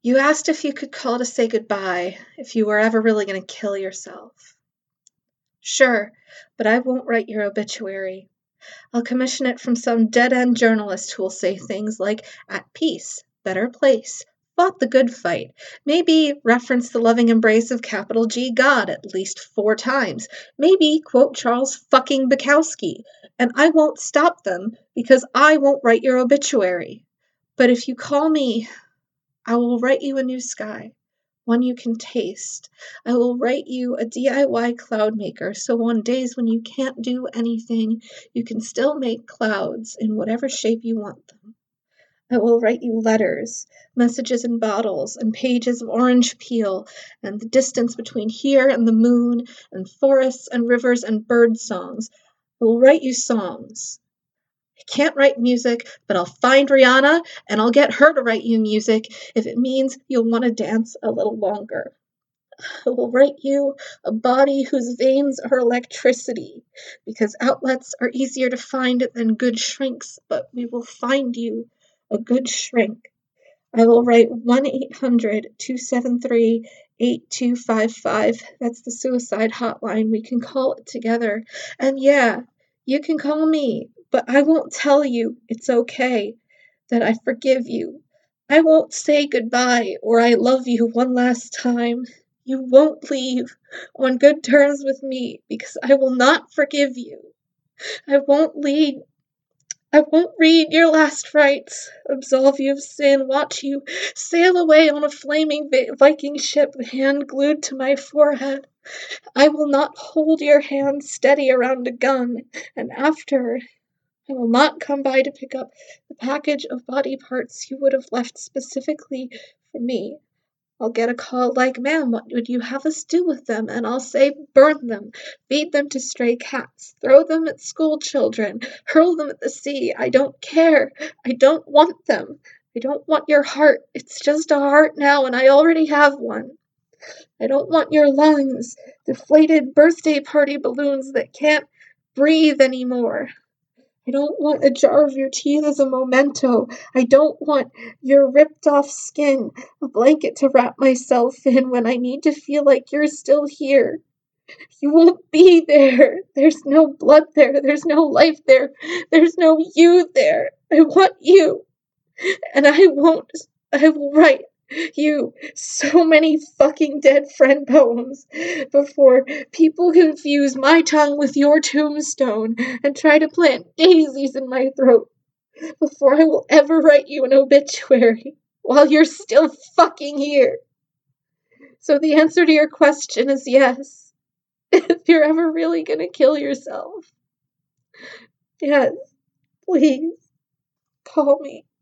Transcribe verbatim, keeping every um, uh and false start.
You asked if you could call to say goodbye, if you were ever really going to kill yourself. Sure, but I won't write your obituary. I'll commission it from some dead-end journalist who'll say things like, at peace, better place, fought the good fight, maybe reference the loving embrace of capital G God at least four times, maybe quote Charles fucking Bukowski, and I won't stop them because I won't write your obituary. But if you call me, I will write you a new sky, one you can taste. I will write you a D I Y cloud maker, so on days when you can't do anything, you can still make clouds in whatever shape you want them. I will write you letters, messages in bottles, and pages of orange peel, and the distance between here and the moon, and forests and rivers and bird songs. I will write you songs. I can't write music, but I'll find Rihanna and I'll get her to write you music if it means you'll want to dance a little longer. I will write you a body whose veins are electricity, because outlets are easier to find than good shrinks, but we will find you a good shrink. I will write one eight hundred two seven three eight two five five. That's the suicide hotline. We can call it together. And yeah, you can call me, but I won't tell you it's okay, that I forgive you. I won't say goodbye or I love you one last time. You won't leave on good terms with me because I will not forgive you. I won't lead I won't read your last rites, absolve you of sin, watch you sail away on a flaming Viking ship, hand glued to my forehead. I will not hold your hand steady around a gun, and after, I will not come by to pick up the package of body parts you would have left specifically for me. I'll get a call like, ma'am, what would you have us do with them? And I'll say, burn them, feed them to stray cats, throw them at school children, hurl them at the sea. I don't care. I don't want them. I don't want your heart. It's just a heart now, and I already have one. I don't want your lungs, deflated birthday party balloons that can't breathe anymore. I don't want a jar of your teeth as a memento. I don't want your ripped off skin, a blanket to wrap myself in when I need to feel like you're still here. You won't be there. There's no blood there. There's no life there. There's no you there. I want you. And I won't. I will write you so many fucking dead friend poems before people confuse my tongue with your tombstone and try to plant daisies in my throat, before I will ever write you an obituary while you're still fucking here. So the answer to your question is yes. If you're ever really gonna kill yourself, yes, please call me.